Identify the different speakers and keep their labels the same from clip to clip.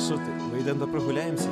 Speaker 1: Що ти? Ми йдемо та прогуляємося?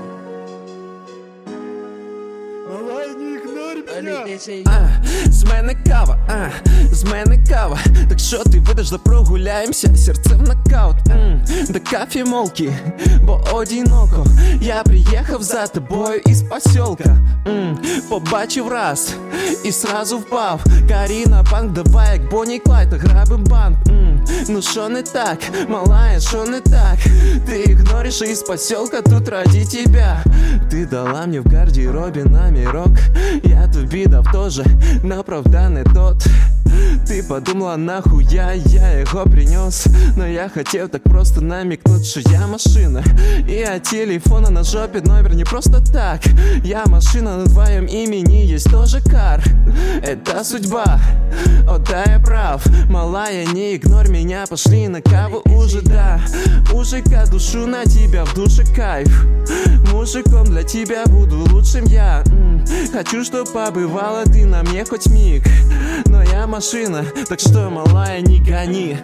Speaker 2: Малая, не ігнорь мене!
Speaker 3: З мене кава, з мене кава. Так що ти видаш, да прогуляємося, серце в нокаут. До кофемолки, бо одиноко. Я приїхав за тобою із посілка. Побачив раз і сразу впав. Каріна Панк, давай як Бонні Клайд, та грабим банк. Ну що не так, малая, що не так? Ты игноришь из поселка тут ради тебя. Ты дала мне в гардеробе номерок. Я тобі дав тоже, но правда не тот. Ты подумала, нахуя я його принес. Но я хотел так просто намекнуть, что я машина. И от телефона на жопе номер не просто так. Я машина, на твоем имени есть тоже кар. Это судьба, о да, я прав. Малая, не игнорь меня, пошли на каву уже, да. Мужика, душу на тебя, в душе кайф. Мужиком для тебя буду лучшим я. Хочу, чтоб побывала ты на мне хоть миг. Но я машина, так что, малая, не гони.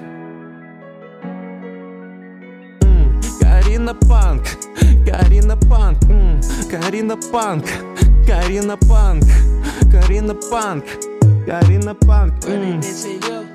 Speaker 3: Карина Панк, Карина Панк, Карина Панк, Карина Панк, Карина Панк, Карина Панк.